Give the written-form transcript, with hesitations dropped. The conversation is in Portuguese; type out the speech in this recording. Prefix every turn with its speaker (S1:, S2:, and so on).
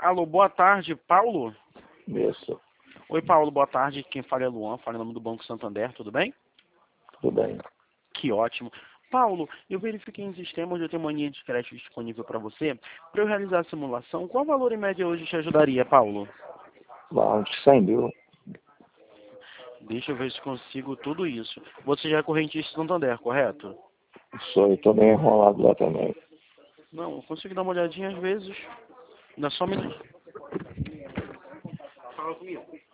S1: Alô, boa tarde, Paulo?
S2: Isso,
S1: Oi, Paulo, boa tarde. Quem fala é Luan, fala em nome do Banco Santander, tudo bem?
S2: tudo bem.
S1: Que ótimo. Paulo, eu verifiquei em sistema onde eu tenho uma linha de crédito disponível para você. Para eu realizar a simulação, qual valor em média hoje te ajudaria, Paulo?
S2: Lá de 100 mil,
S1: Deixa eu ver se consigo tudo isso. Você já é correntista Santander, correto?
S2: sou, eu tô bem enrolado lá também.
S1: Não, eu consigo dar uma olhadinha às vezes. Dá só um minuto. Fala comigo.